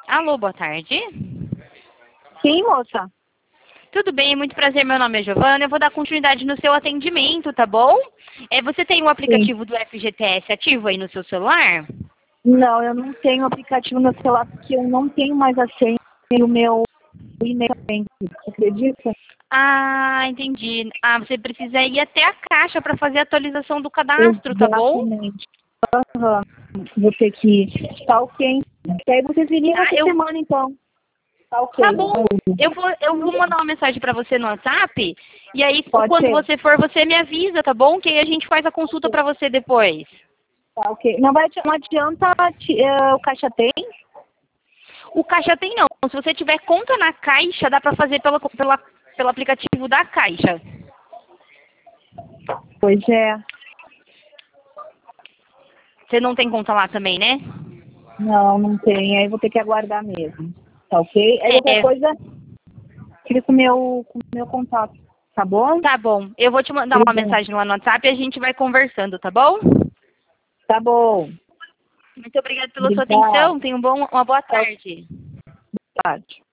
Alô, boa tarde. Sim, moça. Tudo bem, muito prazer, meu nome é Giovana. Eu vou dar continuidade no seu atendimento, tá bom? Você tem o Sim. aplicativo do FGTS ativo aí no seu celular? Não, eu não tenho aplicativo no celular porque eu não tenho mais a senha e o meu e-mail também. Você acredita? Ah, entendi. Ah, você precisa ir até a Caixa para fazer a atualização do cadastro, tá bom? Exatamente. Aham. Vou ter que ir. Tá ok. E aí vocês viriam Tá, essa semana, então. Tá ok. tá bom. Eu vou mandar uma mensagem para você no WhatsApp e aí Pode quando ser. você for, você me avisa, tá bom? Que aí a gente faz a consulta para você depois. Tá ok. Não adianta o caixa tem? O Caixa tem não. Se você tiver conta na Caixa, dá para fazer pelo aplicativo da Caixa. Pois é. Você não tem conta lá também, né? Não, não tem. Aí vou ter que aguardar mesmo. Tá ok? Aí qualquer É, coisa, fica com o meu contato. Tá bom? tá bom. Eu vou te mandar uma Obrigada. mensagem lá no WhatsApp e a gente vai conversando, tá bom? Tá bom. Muito obrigada pela sua Obrigada. atenção. Tenha uma boa Boa tarde. tarde.